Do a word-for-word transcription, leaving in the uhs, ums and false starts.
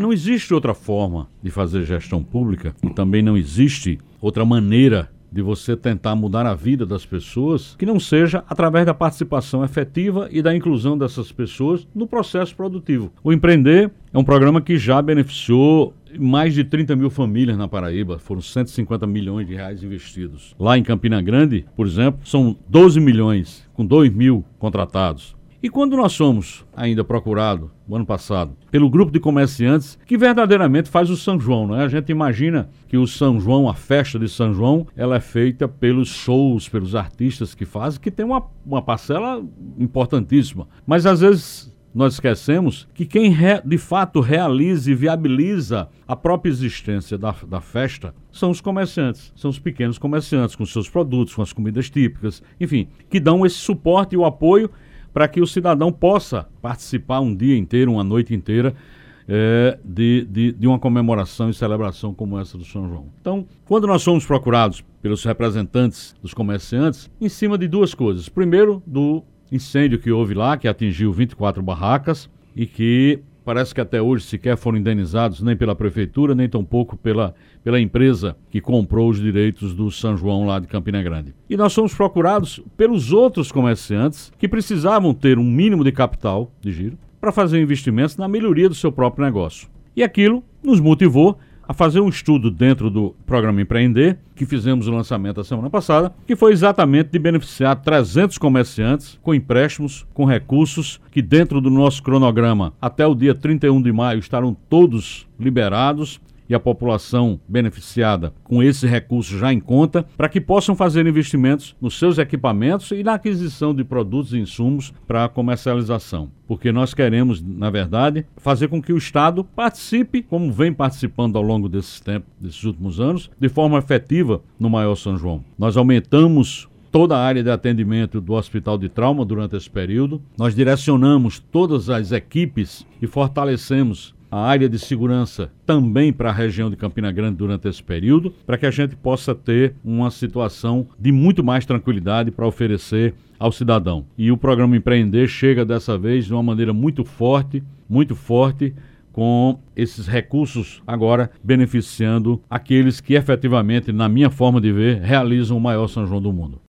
não existe outra forma de fazer gestão pública e também não existe outra maneira de você tentar mudar a vida das pessoas que não seja através da participação efetiva e da inclusão dessas pessoas no processo produtivo. O Empreender é um programa que já beneficiou mais de trinta mil famílias na Paraíba, foram cento e cinquenta milhões de reais investidos. Lá em Campina Grande, por exemplo, são doze milhões, com dois mil contratados. E quando nós somos ainda procurados, no ano passado, pelo grupo de comerciantes que verdadeiramente faz o São João, né? A gente imagina que o São João, a festa de São João, ela é feita pelos shows, pelos artistas que fazem, que tem uma, uma parcela importantíssima. Mas às vezes nós esquecemos que quem re, de fato realiza e viabiliza a própria existência da, da festa são os comerciantes, são os pequenos comerciantes com seus produtos, com as comidas típicas, enfim, que dão esse suporte e o apoio para que o cidadão possa participar um dia inteiro, uma noite inteira, é, de, de, de uma comemoração e celebração como essa do São João. Então, quando nós somos procurados pelos representantes dos comerciantes, em cima de duas coisas. Primeiro, do incêndio que houve lá, que atingiu vinte e quatro barracas e que parece que até hoje sequer foram indenizados nem pela prefeitura, nem tampouco pela, pela empresa que comprou os direitos do São João lá de Campina Grande. E nós somos procurados pelos outros comerciantes que precisavam ter um mínimo de capital de giro para fazer investimentos na melhoria do seu próprio negócio. E aquilo nos motivou a fazer um estudo dentro do programa Empreender, que fizemos o lançamento a semana passada, que foi exatamente de beneficiar trezentos comerciantes com empréstimos, com recursos, que dentro do nosso cronograma, até o dia trinta e um de maio, estarão todos liberados e a população beneficiada com esse recurso já em conta, para que possam fazer investimentos nos seus equipamentos e na aquisição de produtos e insumos para a comercialização. Porque nós queremos, na verdade, fazer com que o Estado participe, como vem participando ao longo desses tempos, desses últimos anos, de forma efetiva no maior São João. Nós aumentamos toda a área de atendimento do Hospital de Trauma durante esse período. Nós direcionamos todas as equipes e fortalecemos a área de segurança também para a região de Campina Grande durante esse período, para que a gente possa ter uma situação de muito mais tranquilidade para oferecer ao cidadão. E o programa Empreender chega dessa vez de uma maneira muito forte, muito forte, com esses recursos agora beneficiando aqueles que efetivamente, na minha forma de ver, realizam o maior São João do mundo.